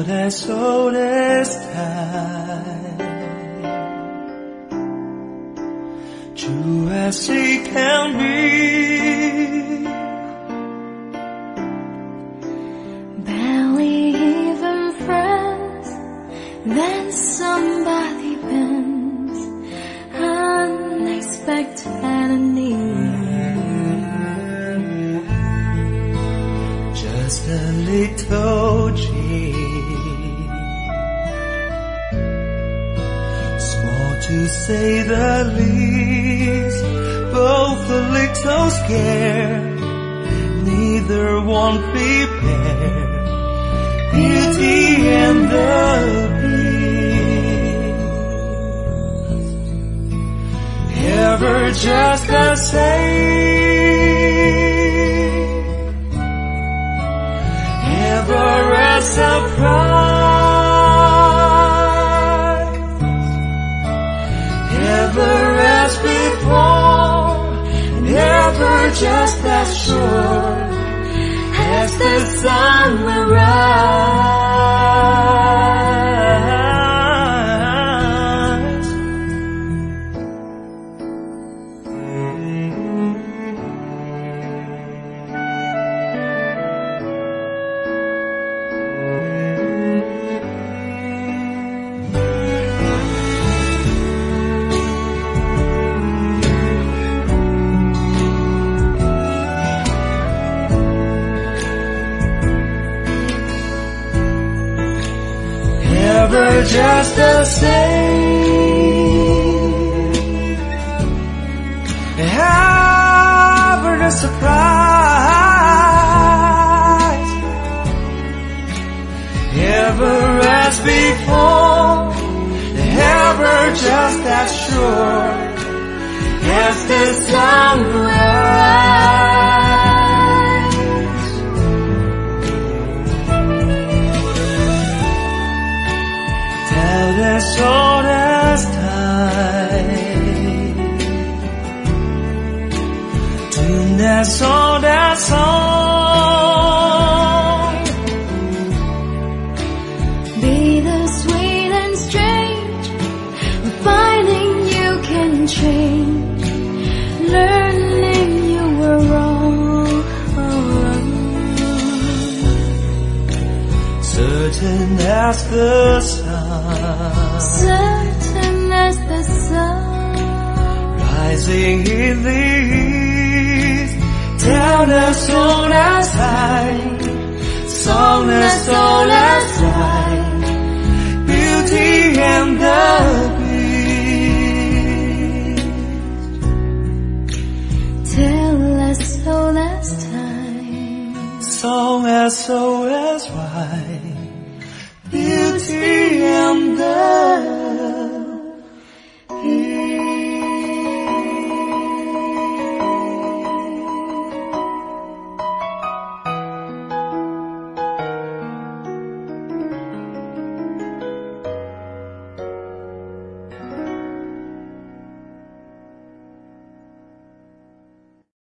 Child as old as time, true as he can be, barely even friends, then somebody bends, unexpected need. Just a little change, small to say the least, both a little scared, neither one prepared. Beauty and the Beast, ever just the same, ever a surprise, ever as before, ever just as sure as the sun will rise. Ever just the same, ever a surprise, ever as before, ever just as sure as the sun will rise. As old as time, tuned as old as song, bittersweet and strange, finding you can change, learning you were wrong. Certain as the sun, certain as the sun, rising in the east, down as old as time, song as old as time, beauty and the beast, tale as old as time, song as old as wine, beauty and the